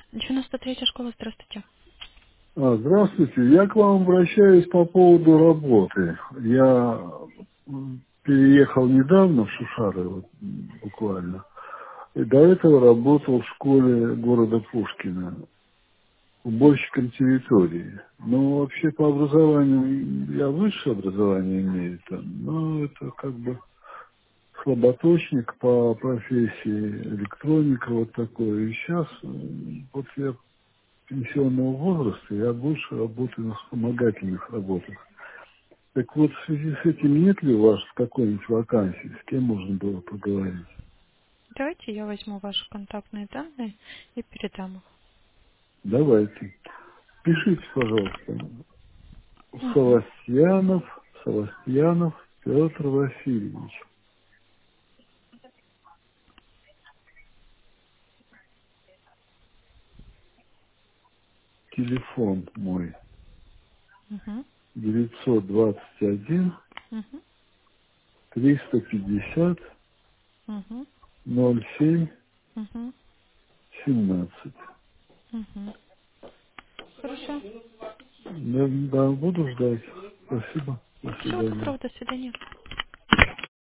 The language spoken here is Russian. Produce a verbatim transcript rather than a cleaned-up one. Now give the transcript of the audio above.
девяносто третья школа, здравствуйте. А, здравствуйте, я к вам обращаюсь по поводу работы. Я м, переехал недавно в Шушары, вот, м, буквально. И до этого работал в школе города Пушкина, уборщиком территории. Но вообще по образованию, я высшее образование имею там, но это как бы слаботочник по профессии электроника вот такое. И сейчас вот я пенсионного возраста, я больше работаю на вспомогательных работах. Так вот, в связи с этим нет ли у вас какой-нибудь вакансии, с кем можно было поговорить? Давайте я возьму ваши контактные данные и передам их. Давайте. Пишите, пожалуйста. Угу. Савастьянов, Савастьянов Петр Васильевич. Телефон мой Угу. девятьсот двадцать один Угу. триста пятьдесят Угу. ноль семь Угу. семнадцать. Угу. Хорошо. Да, да, буду ждать. Спасибо. До Всего свидания. доброго, до свидания.